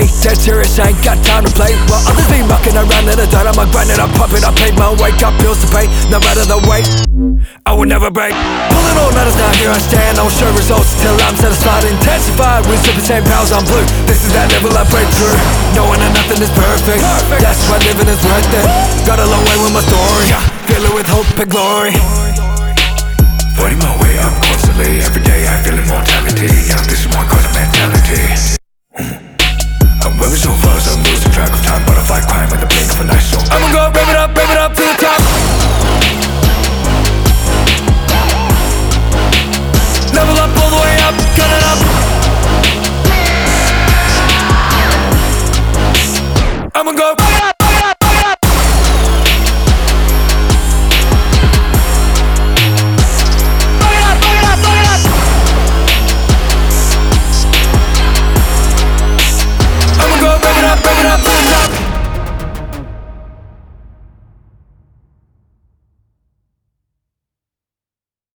day. Dead serious, I ain't got time to play. While others be mucking around in the dirt, I'm grinding, I'm pumping, I paid my weight. Got bills to pay, no matter the weight, I will never break. Pulling all matters now, here I stand. I'll show results till I'm satisfied. Intensified with super same powers, I'm blue. This is that level I break through. Knowing that nothing is perfect, that's why living is worth it. Got a long way with my story, fill it with hope and glory. Fighting my way up constantly, every day I feel immortality. Yeah, this is my kind of mentality.